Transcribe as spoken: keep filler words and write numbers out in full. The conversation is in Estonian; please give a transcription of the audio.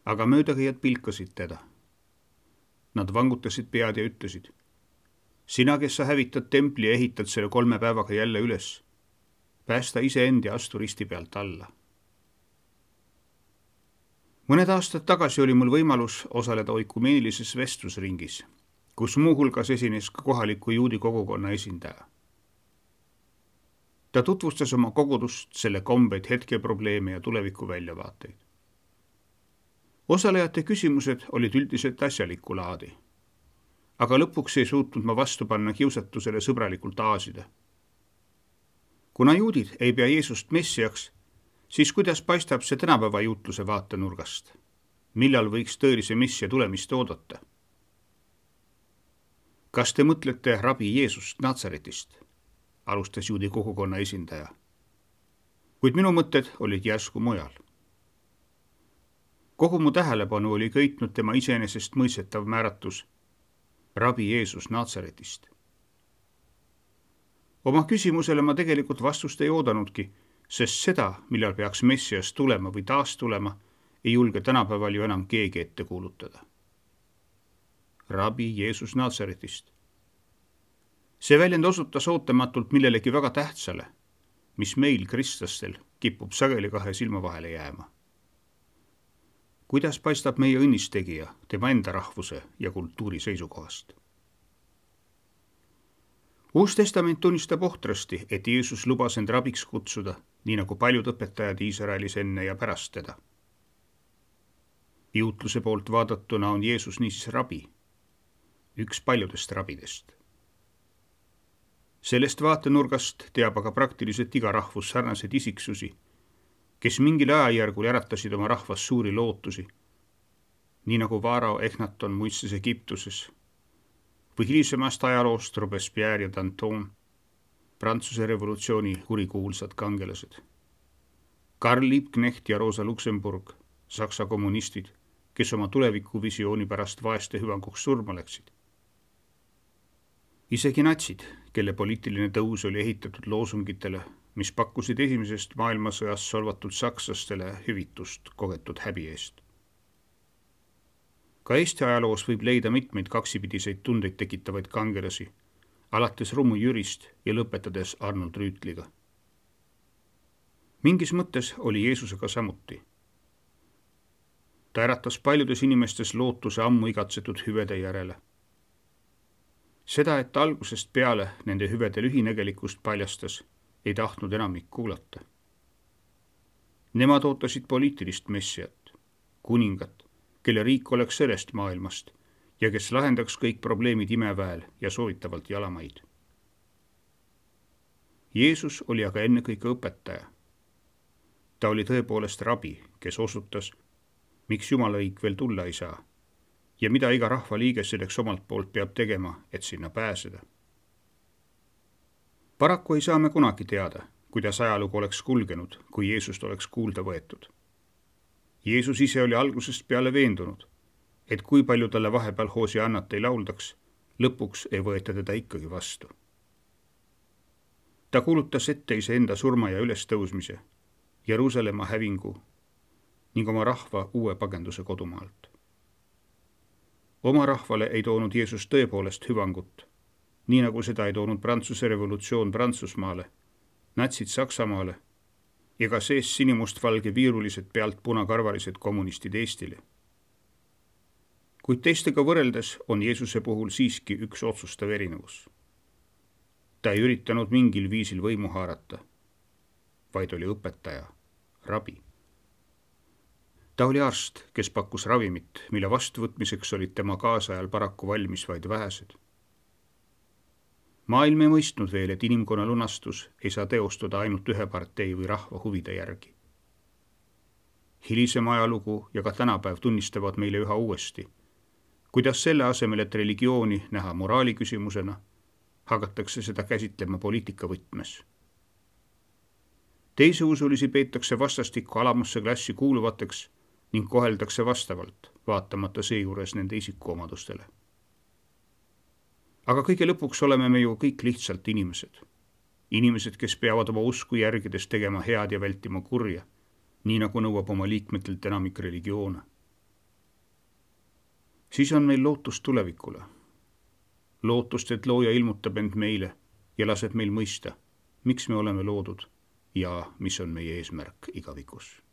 aga möödakäijad pilkasid teda. Nad vangutasid pead ja ütlesid: sina, kes sa hävitad templi ja ehitad selle kolme päevaga jälle üles, päästa iseend ja astu risti pealt alla. Mõned aastad tagasi oli mul võimalus osaleda oikumeelilises vestlusringis, kus muuhulgas esines ka kohaliku juudi kogukonna esindaja. Ta tutvustas oma kogudust, selle kombeid, hetkeprobleeme ja tuleviku väljavaateid. Osalejate küsimused olid üldiselt asjalikku laadi, aga lõpuks ei suutnud ma vastu panna kiusatusele sõbralikult aasida. Kuna juudid ei pea Jeesust messiaks, siis kuidas paistab see tänapäeva juutluse vaatenurgast? Millal võiks tõelise messia tulemist oodata? Kas te mõtlete rabi Jeesust Natsaretist? Alustas juudi kogukonna esindaja. Kuid minu mõtted olid järsku mujal. Kogu mu tähelepanu oli köitnud tema iseenesest mõistetav määratus rabi Jeesus Natsaretist. Oma küsimusele ma tegelikult vastust ei oodanudki, sest seda, millal peaks messias tulema või taas tulema, ei julge tänapäeval ju enam keegi ette kuulutada. Rabi Jeesus Natsaretist. See väljend osutas ootamatult millelegi väga tähtsale, mis meil, kristlastel, kipub sageli kahe silma vahele jääma. Kuidas paistab meie õnnistegija tema enda rahvuse ja kultuuri seisukohast? Uus testament tunnistab ohtrasti, et Jeesus lubas end rabiks kutsuda, nii nagu paljud õpetajad Iisraelis enne ja pärast teda. Juutluse poolt vaadatuna on Jeesus niisiis rabi, üks paljudest rabidest. Sellest vaatenurgast teab aga praktiliselt iga rahvus sarnaseid isiksusi, kes mingil ajajärgul äratasid oma rahvas suuri lootusi, nii nagu Vaarao Ehnaton muistses Egiptuses või hilisemast ajaloost Robespierre ja Danton, Prantsuse revolutsiooni kurikuulsad kangelased, Karl Liebknecht ja Rosa Luxemburg, Saksa kommunistid, kes oma tulevikuvisiooni pärast vaeste hüvanguks surma läksid. Isegi natsid, kelle poliitiline tõus oli ehitatud loosungitele, mis pakkusid esimesest maailmasõjast solvatud sakslastele hüvitust kogetud häbi eest. Ka Eesti ajaloos võib leida mitmeid kaksipidiseid tundeid tekitavaid kangelasi, alates Rumu Jürist ja lõpetades Arnold Rüütliga. Mingis mõttes oli Jeesusega samuti. Ta äratas paljudes inimestes lootuse ammu igatsetud hüvede järele. Seda, et algusest peale nende hüvede lühinägelikkust paljastas, ei tahtnud enamik kuulata. Nemad ootasid poliitilist messiat, kuningat, kelle riik oleks sellest maailmast ja kes lahendaks kõik probleemid imeväel ja soovitavalt jalamaid. Jeesus oli aga ennekõike õpetaja. Ta oli tõepoolest rabi, kes osutas, miks Jumala riik veel tulla ei saa ja mida iga rahva liige selleks omalt poolt peab tegema, et sinna pääseda. Paraku ei saa me kunagi teada, kuidas ajalugu oleks kulgenud, kui Jeesust oleks kuulda võetud. Jeesus ise oli algusest peale veendunud, et kui palju talle vahepeal hoosi annata ei lauldaks, lõpuks ei võeta teda ikkagi vastu. Ta kuulutas ette iseenda surma ja ülestõusmise, Jeruusalemma hävingu ning oma rahva uue pagenduse kodumaalt. Oma rahvale ei toonud Jeesus tõepoolest hüvangut, nii nagu seda ei toonud Prantsuse revolutsioon Prantsusmaale, natsid Saksamaale ega sees sinimustvalge viirulised pealt punakarvalised kommunistid Eestile. Kuid teistega võrreldes on Jeesuse puhul siiski üks otsustav erinevus. Ta ei üritanud mingil viisil võimu haarata, vaid oli õpetaja, rabi. Ta oli arst, kes pakkus ravimit, mille vastuvõtmiseks olid tema kaasajal paraku valmis vaid vähesed. Maailm ei mõistnud veel, et inimkonna lunastus ei saa teostuda ainult ühe partei või rahva huvide järgi. Hilisem ajalugu ja ka tänapäev tunnistavad meile üha uuesti, kuidas selle asemel, et religiooni näha moraali küsimusena, hakatakse seda käsitlema poliitika võtmes. Teisi usulisi peetakse vastastikku alamasse klassi kuuluvateks ning koheldakse vastavalt, vaatamata seejuures nende isikuomadustele. Aga kõige lõpuks oleme me ju kõik lihtsalt inimesed. Inimesed, kes peavad oma usku järgides tegema head ja vältima kurja, nii nagu nõuab oma liikmetelt enamik religioone. siis on meil lootust tulevikule. Lootust, et looja ilmutab end meile ja laseb meil mõista, miks me oleme loodud ja mis on meie eesmärk igavikus.